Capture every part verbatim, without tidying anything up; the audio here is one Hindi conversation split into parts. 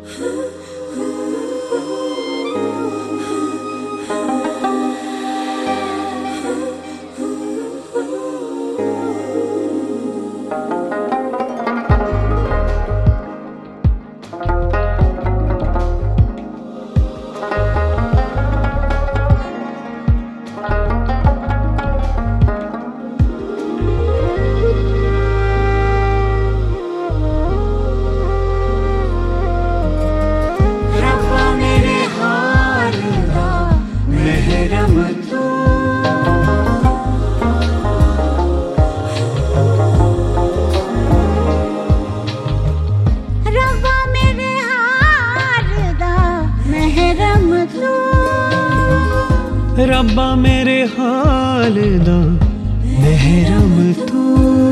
रब्बा मेरे हाल दा महरम तू,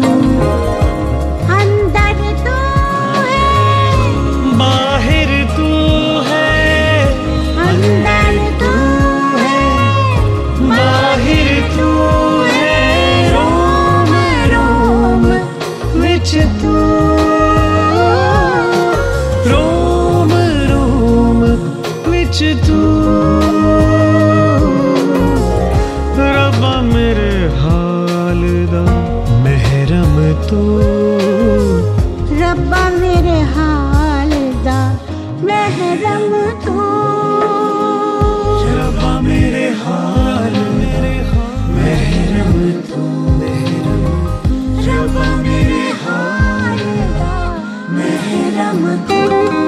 अंदर तू है बाहर तू है, अंदर तू है बाहर तू है, रोम रोम विच तू, रोम रोम विच तू, रब्बा मेरे हाल दा महरम तू, रब्बा मेरे हाल दा महरम तू, रब्बा मेरे हाल मेरे महरम तू, रब्बा मेरे हाल दा महरम तू।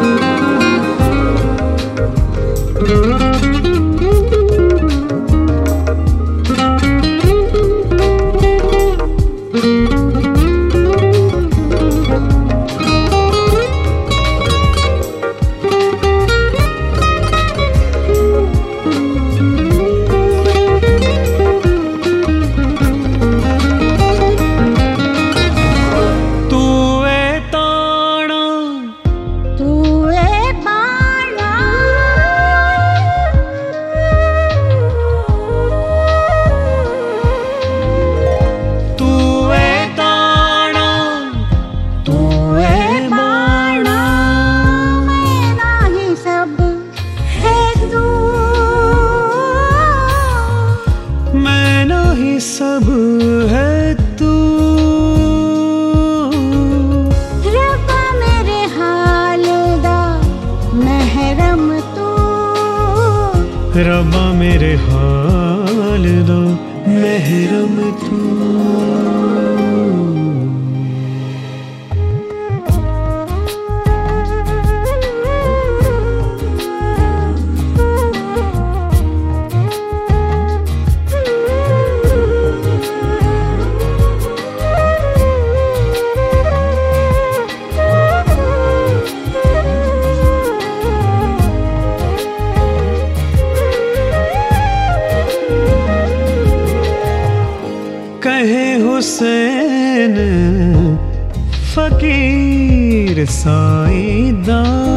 सब है तू, रब्बा मेरे हाल दा महरम तू, रब्बा मेरे हाल दा महरम तू। कहे हुसैन फकीर साईदा,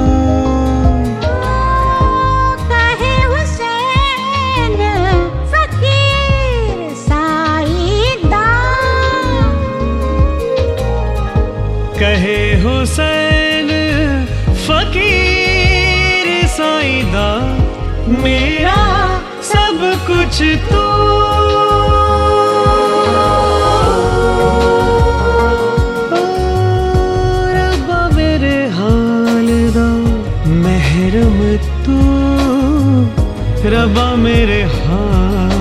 कहे हुसैन फकीर साईदा, कहे हुसैन फकीर साईदा, मेरा सब कुछ तू, महरम तू, रब्बा मेरे हाल